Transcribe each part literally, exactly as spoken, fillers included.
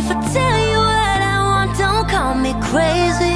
If I tell you what I want, don't call me crazy.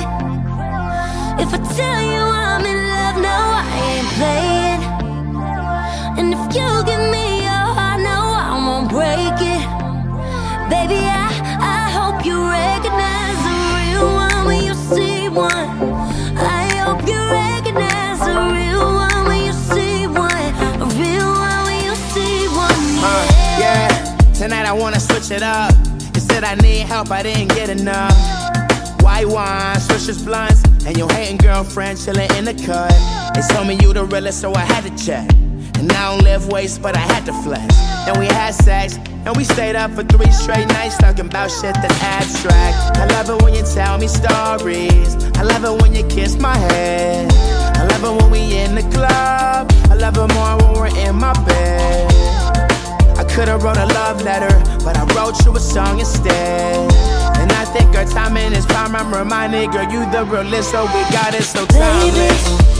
If I tell you I'm in love, no, I ain't playing. And if you give me your heart, no, I won't break it. Baby, I, I hope you recognize the real one when you see one. I hope you recognize the real one when you see one. A real one when you see one, yeah. Uh, yeah, tonight I wanna switch it up. You said I need help, I didn't get enough. White wine, swishers, blunts, and your hating girlfriend chillin' in the cut. They told me you the realest, so I had to check. And I don't live waste, but I had to flex. Then we had sex, and we stayed up for three straight nights talking about shit that's abstract. I love it when you tell me stories. I love it when you kiss my head. I love it when we in the club. I love it more when we're in my bed. I could've wrote a love letter, but I wrote you a song instead. And I think our timing is prime. I'm reminded, girl, you the realest, so we got it so timeless. Baby,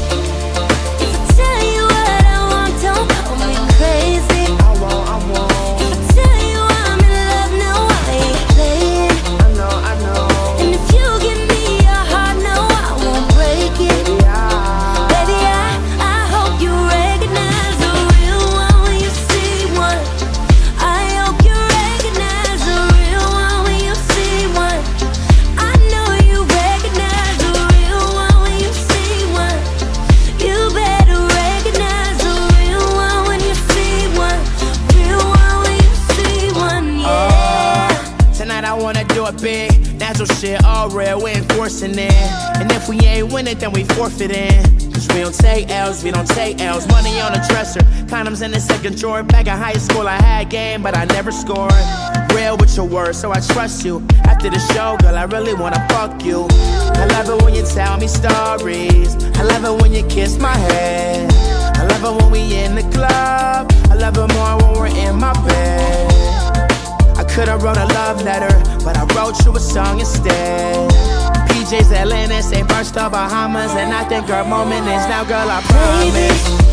if I tell you what I want, don't call me crazy. I won't, I won't. If I tell you I'm in love, no, I ain't playing. I know, I know. And if you give me your heart, no, I won't break it. Yeah. Baby, I, I hope you recognize the real one when you see one. I hope you recognize the real one when you see one. I know you recognize the real one when you see one. You better recognize the real one when you see one. Real one when you see one, yeah. Tonight I wanna do it big. Natural shit, all real, we enforcing it. And if we ain't win it, then we forfeit it. Cause we don't take L's, we don't take L's. Money on the dresser, condoms in the second drawer. Back in high school I had game, but I never scored. Real with your words, so I trust you. After the show, girl, I really wanna fuck you. I love it when you tell me stories. I love it when you kiss my head. I love it when we in the club. I love it more when we're in my bed. I could've wrote a love letter, but I wrote you a song instead. P J's Atlantis, Saint Barstow, Bahamas, and I think our moment is now, girl, I promise. Baby,